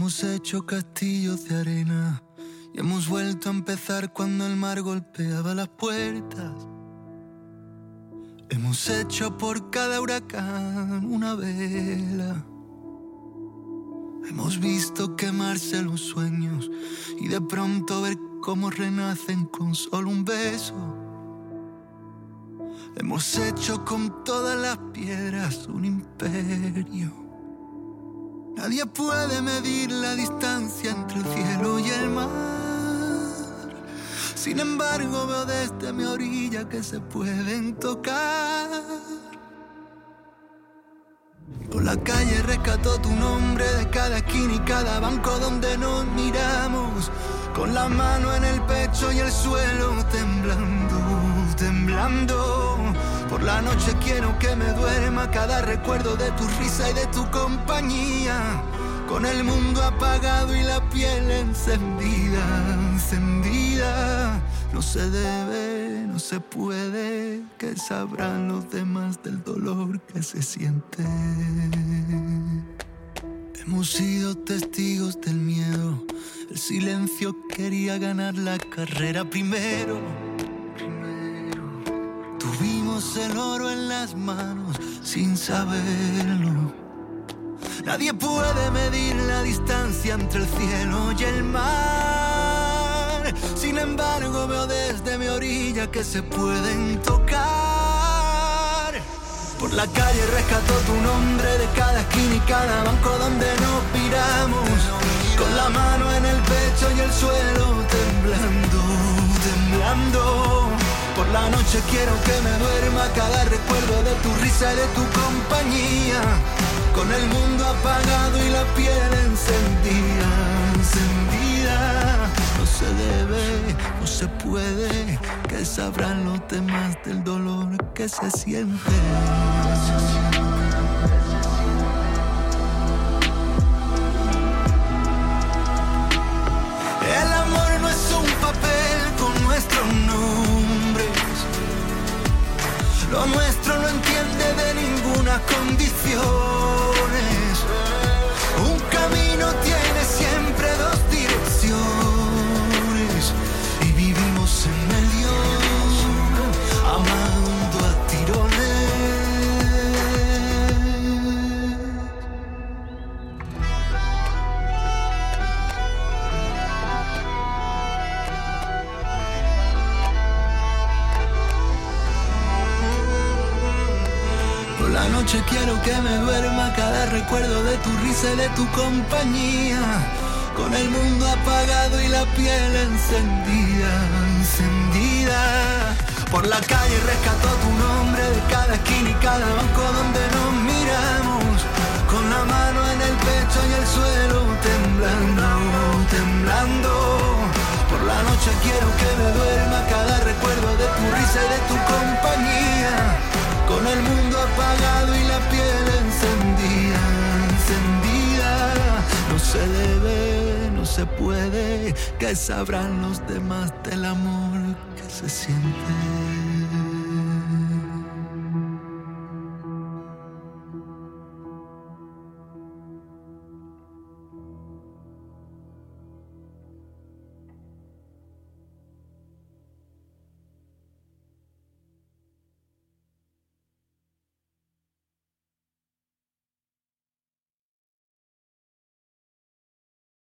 Hemos hecho castillos de arena y hemos vuelto a empezar cuando el mar golpeaba las puertas. Hemos hecho por cada huracán una vela. Hemos visto quemarse los sueños y de pronto ver cómo renacen con solo un beso. Hemos hecho con todas las piedras un imperio. Nadie puede medir la distancia entre el cielo y el mar. Sin embargo, veo desde mi orilla que se pueden tocar. Por la calle rescató tu nombre de cada esquina y cada banco donde nos miramos, con la mano en el pecho y el suelo temblando, temblando. Por la noche quiero que me duerma cada recuerdo de tu risa y de tu compañía, con el mundo apagado y la piel encendida, encendida. No se debe, no se puede, que sabrán los demás del dolor que se siente. Hemos sido testigos del miedo, el silencio quería ganar la carrera primero. Tuvimos el oro en las manos sin saberlo. Nadie puede medir la distancia entre el cielo y el mar. Sin embargo, veo desde mi orilla que se pueden tocar. Por la calle rescató tu nombre de cada esquina y cada banco donde nos miramos, con la mano en el pecho y el suelo temblando, temblando. Por la noche quiero que me duerma cada recuerdo de tu risa y de tu compañía, con el mundo apagado y la piel encendida, encendida. No se debe, no se puede, que sabrán los demás del dolor que se siente. El amor no es un papel con nuestros nombres. Lo nuestro no entiende de ninguna condiciones. Un camino tiene siempre dos direcciones y vivimos en medio, amando a tirones. Por la noche quiero que me duerma cada recuerdo de tu risa y de tu compañía, con el mundo apagado y la piel encendida, encendida. Por la calle rescató tu nombre de cada esquina y cada banco donde nos miramos, con la mano en el pecho y el suelo temblando, temblando. Por la noche quiero que me duerma cada recuerdo de tu risa y de tu compañía, con el mundo apagado y la piel encendida, encendida. No se debe, no se puede, que sabrán los demás del amor que se siente.